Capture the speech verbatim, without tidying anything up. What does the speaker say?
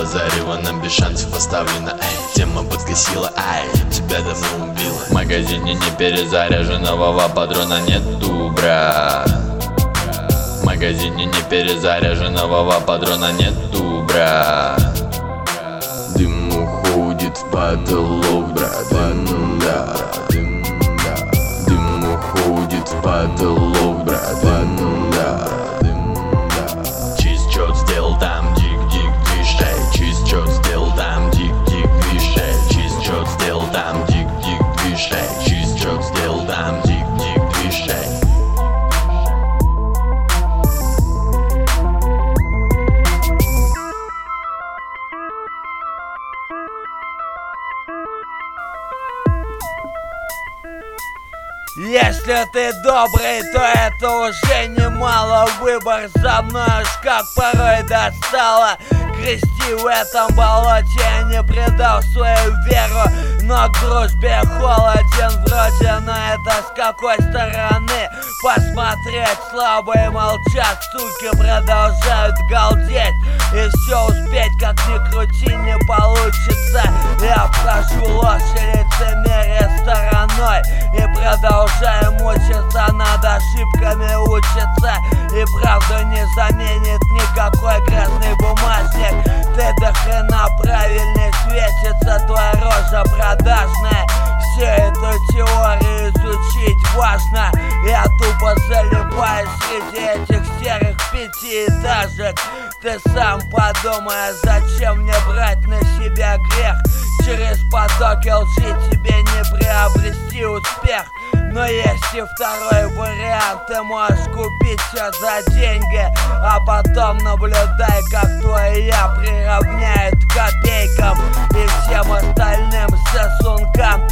Зарево без шансов оставлена, эй, тема подкосила, ай, тебя давно убила. В магазине не перезаряженного патрона нету, брат. В магазине не перезаряженного патрона нету, брат. Дым уходит в потолок, брат, дым, да, дым, да. Дым уходит в потолок, брат, дым, да, дым, да. Чиз чё сделал там, дик-дик, движ, эй. Чиз чё сделал там, дик-дик, движ, эй. Чиз чё сделал там, дик-дик, движ, эй. Чиз чё сделал там, дик-дик, движ, эй. Если ты добрый, то это уже немало. Выбор за мной аж как порой достало. Грести в этом болоте я не предал свою веру, но к дружбе холоден вроде, но это с какой стороны посмотреть? Слабые молчат, суки продолжают галдеть, и все успеть как ни крути не получится. Я прошу ложь и лицемерие стороной и продолжаю мучиться, над ошибками учиться. И правду не заменит никакой грязный бумажник. Ты до хрена правильный светится, твоя рожа продажная. Всю эту теорию изучить важно. Я тупо залипаю среди этих серых пятиэтажек. Ты сам подумай, зачем мне брать на себя грех? Через потоки лжи тебе не приобрести успех. Но есть и второй вариант, ты можешь купить все за деньги, а потом наблюдай, как твой я приравняет к копейкам и всем остальным сосункам.